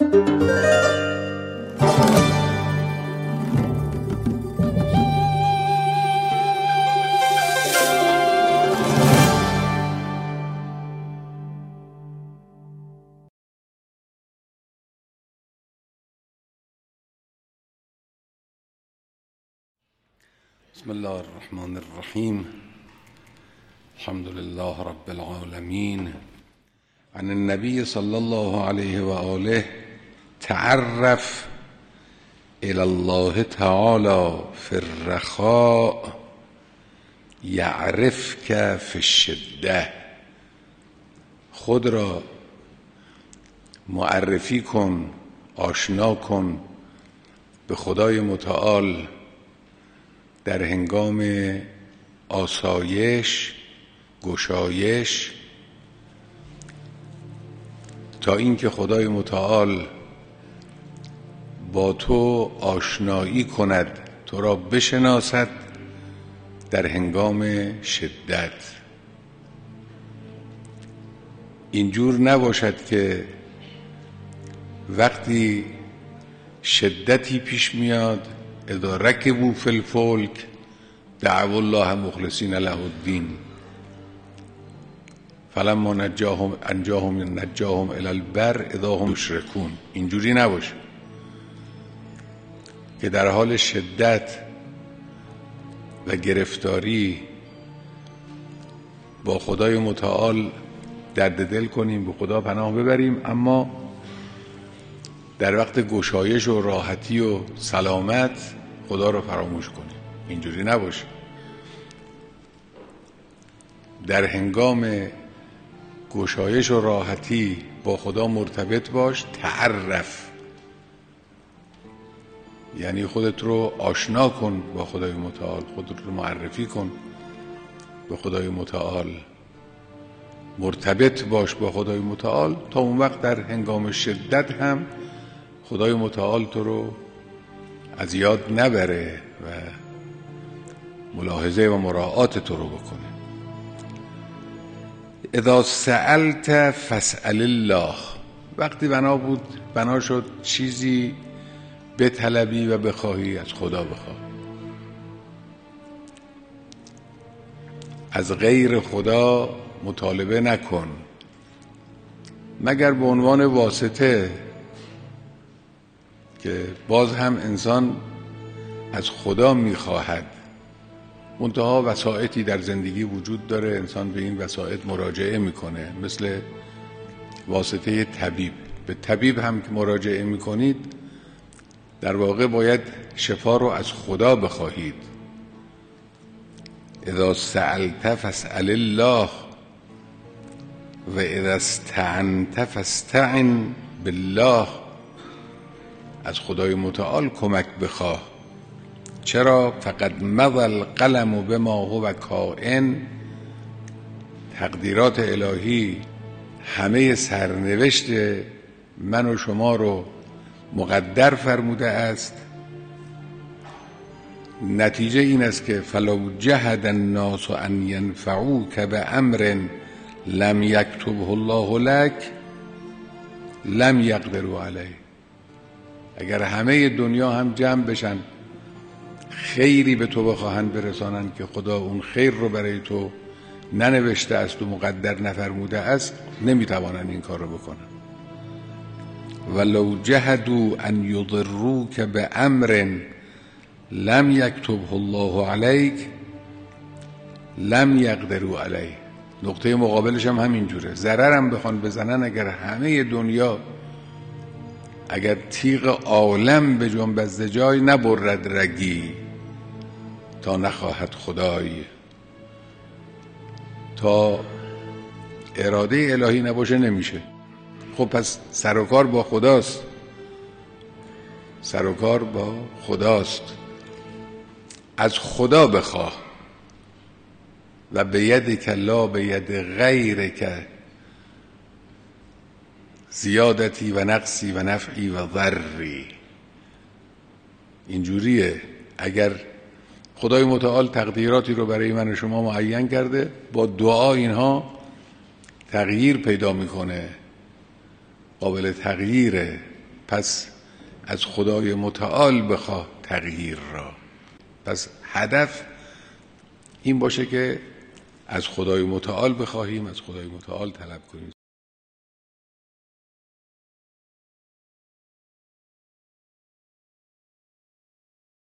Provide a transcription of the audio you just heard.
بسم الله الرحمن الرحیم. الحمد لله رب العالمین. عن النبی صلی الله علیه و آله: تعرف الی الله تعالی فی الرخاء یعرفک فی الشده. خود را معرفی کن، آشنا کن به خدای متعال در هنگام آسایش، گشایش، تا اینکه خدای متعال با تو آشنایی کند، تو را بشناسد در هنگام شدت. اینجور نباشد که وقتی شدتی پیش میاد اذا رکبوا فی الفلک دعوا الله مخلصین له الدین فلما انجاهم الی البر اذا هم یشرکون. اینجوری نباشه که در حال شدت و گرفتاری با خدای متعال درد دل کنیم، به خدا پناه ببریم، اما در وقت گشایش و راحتی و سلامت خدا رو فراموش کنیم. اینجوری نباشه. در هنگام گشایش و راحتی با خدا مرتبط باش. تعرف یعنی خودت رو آشنا کن با خدای متعال، خودت رو معرفی کن به خدای متعال، مرتبط باش با خدای متعال، تا اون وقت در هنگام شدت هم خدای متعال تو رو از یاد نبره و ملاحظه و مراعات تو رو بکنه. اذا سألت فاسأل الله. وقتی بنا شد چیزی بطلبی و بخواهی، از خدا بخواه. از غیر خدا مطالبه نکن مگر به عنوان واسطه، که باز هم انسان از خدا میخواهد، منتها وسائطی در زندگی وجود داره، انسان به این وسائط مراجعه میکنه، مثل واسطه طبیب. به طبیب هم که مراجعه میکنید در واقع باید شفا رو از خدا بخواهید. اذا سألت فاسأل الله و اذا استعنت فاستعن بالله. از خدای متعال کمک بخواه. چرا؟ فقد مضى القلم بما هو کائن. تقدیرات الهی همه سرنوشت من و شما رو مقدر فرموده است. نتیجه این است که فلو جهد الناس ان ينفعوك بامر لم یکتبه الله لك لم یقدروا علیه. اگر همه دنیا هم جمع بشن خیری به تو بخواهند برسانند که خدا اون خیر رو برای تو ننوشته است و مقدر نفرموده است، نمیتوانند این کار رو بکنن. ولو جهدوا ان یضروک بامر لم یکتبه الله علیک لم یقدروا علیه. نقطه مقابلش هم همینجوره. ضررم بخوان بزنن، اگر همه دنیا، اگر تیغ عالم به جنب از جای نبرد رگی تا نخواهد خدای، تا اراده الهی نباشه نمیشه. خب پس سر و کار با خداست، سر و کار با خداست. از خدا بخواه. و به یدک لا به ید غیرک زیادتی و نقصی و نفعی و ضری. اینجوریه. اگر خدای متعال تقدیراتی رو برای من و شما معین کرده، با دعا اینها تغییر پیدا میکنه، قابل تغییره. پس از خدای متعال بخواه تغییر را. پس هدف این باشه که از خدای متعال بخواهیم، از خدای متعال طلب کنیم.